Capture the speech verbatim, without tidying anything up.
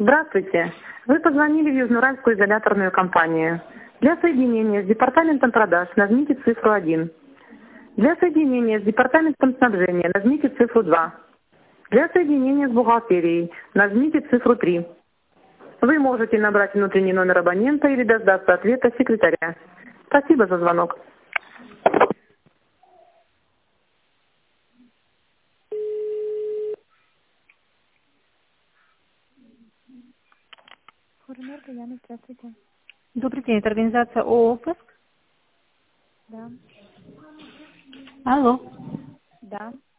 Здравствуйте. Вы позвонили в Южноуральскую изоляторную компанию. Для соединения с департаментом продаж нажмите цифру один. Для соединения с департаментом снабжения нажмите цифру два. Для соединения с бухгалтерией нажмите цифру три. Вы можете набрать внутренний номер абонента или дождаться ответа секретаря. Спасибо за звонок. Хуренерго, Яна, здравствуйте. Добрый день, это организация ООО «Фэск». Да, Алло. да.